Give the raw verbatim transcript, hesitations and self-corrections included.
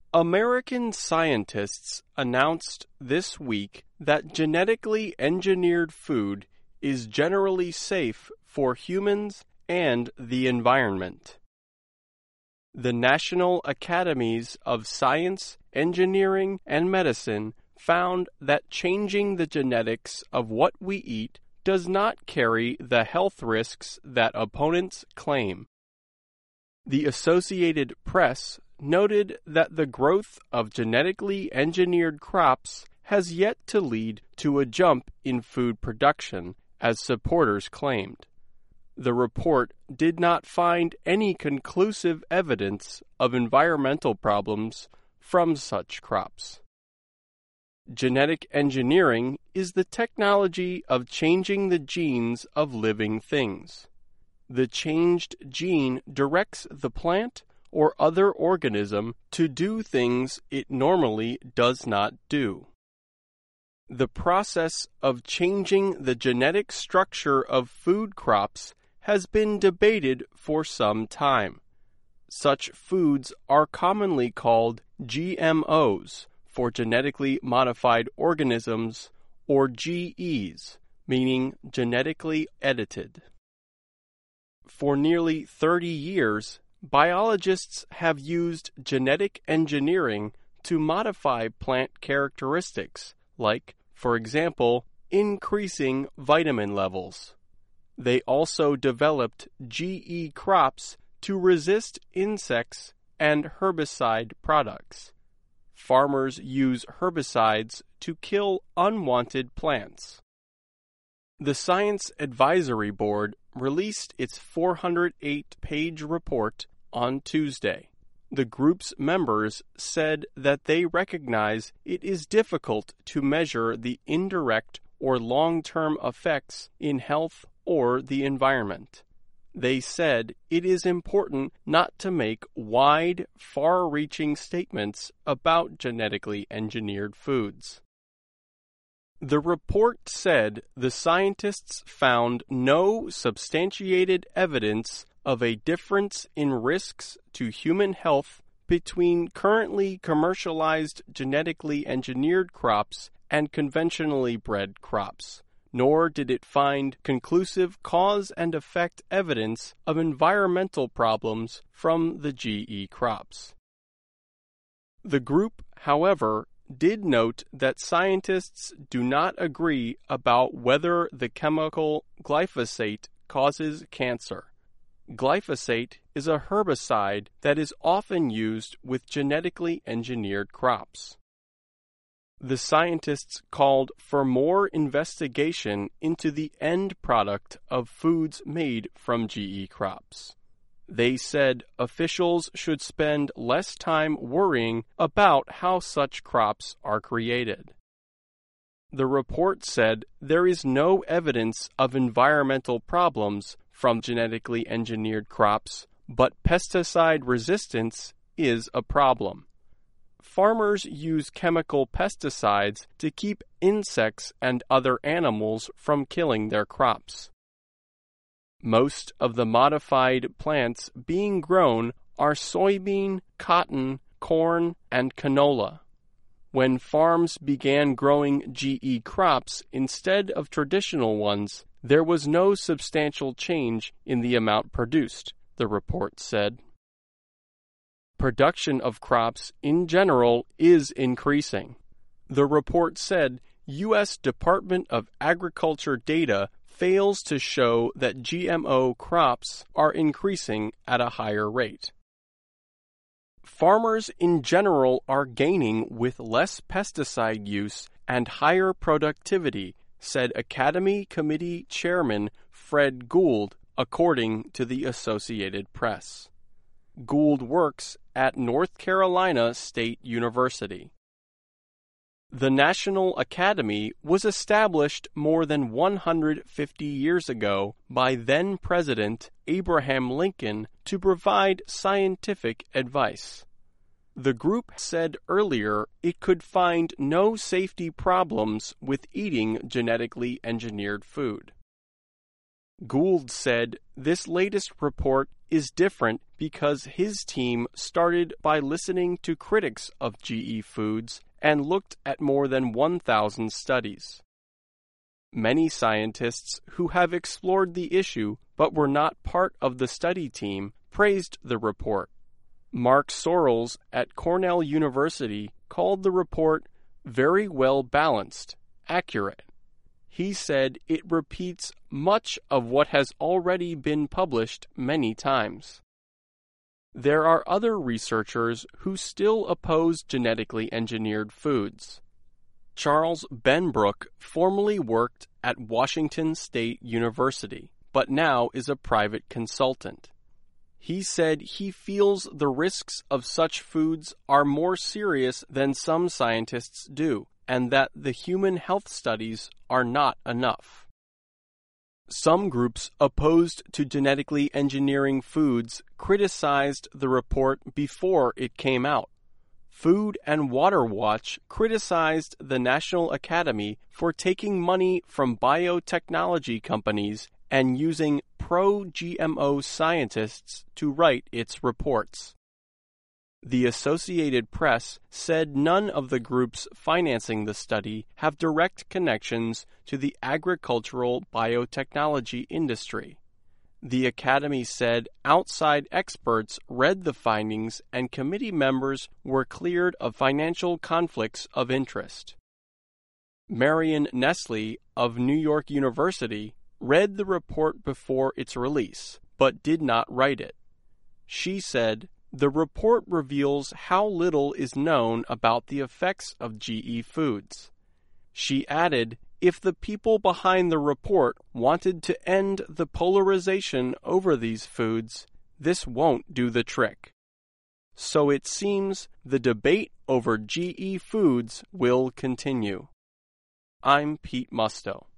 American scientists announced this week that genetically engineered food is generally safe for humans and the environment. The National Academies of Science, Engineering, and Medicine found that changing the genetics of what we eat does not carry the health risks that opponents claim. The Associated Press noted that the growth of genetically engineered crops has yet to lead to a jump in food production, as supporters claimed. The report did not find any conclusive evidence of environmental problems from such crops. Genetic engineering is the technology of changing the genes of living things. The changed gene directs the plant or other organism to do things it normally does not do. The process of changing the genetic structure of food crops has been debated for some time. Such foods are commonly called G M Os, for genetically modified organisms, or G Es, meaning genetically edited. For nearly thirty years, biologists have used genetic engineering to modify plant characteristics, like, for example, increasing vitamin levels. They also developed G E crops to resist insects and herbicide products. Farmers use herbicides to kill unwanted plants. The Science Advisory Board released its four hundred eight page report on Tuesday. The group's members said that they recognize it is difficult to measure the indirect or long-term effects in health or the environment. They said it is important not to make wide, far-reaching statements about genetically engineered foods. The report said the scientists found no substantiated evidence of a difference in risks to human health between currently commercialized genetically engineered crops and conventionally bred crops, nor did it find conclusive cause and effect evidence of environmental problems from the G E crops. The group, however, did note that scientists do not agree about whether the chemical glyphosate causes cancer. Glyphosate is a herbicide that is often used with genetically engineered crops. The scientists called for more investigation into the end product of foods made from G E crops. They said officials should spend less time worrying about how such crops are created. The report said there is no evidence of environmental problems from genetically engineered crops, but pesticide resistance is a problem. Farmers use chemical pesticides to keep insects and other animals from killing their crops. Most of the modified plants being grown are soybean, cotton, corn, and canola. When farms began growing G E crops instead of traditional ones, there was no substantial change in the amount produced, the report said. Production of crops in general is increasing. The report said U S Department of Agriculture data fails to show that G M O crops are increasing at a higher rate. Farmers in general are gaining with less pesticide use and higher productivity, said Academy Committee Chairman Fred Gould, according to the Associated Press. Gould works at North Carolina State University. The National Academy was established more than one hundred fifty years ago by then-President Abraham Lincoln to provide scientific advice. The group said earlier it could find no safety problems with eating genetically engineered food. Gould said this latest report is different because his team started by listening to critics of G E foods and looked at more than one thousand studies. Many scientists who have explored the issue but were not part of the study team praised the report. Mark Sorrells at Cornell University called the report very well balanced, accurate. He said it repeats much of what has already been published many times. There are other researchers who still oppose genetically engineered foods. Charles Benbrook formerly worked at Washington State University, but now is a private consultant. He said he feels the risks of such foods are more serious than some scientists do, and that the human health studies are not enough. Some groups opposed to genetically engineering foods criticized the report before it came out. Food and Water Watch criticized the National Academy for taking money from biotechnology companies and using pro-G M O scientists to write its reports. The Associated Press said none of the groups financing the study have direct connections to the agricultural biotechnology industry. The Academy said outside experts read the findings and committee members were cleared of financial conflicts of interest. Marion Nestle of New York University read the report before its release, but did not write it. She said, "The report reveals how little is known about the effects of G E foods." She added, "If the people behind the report wanted to end the polarization over these foods, this won't do the trick." So it seems the debate over G E foods will continue. I'm Pete Musto.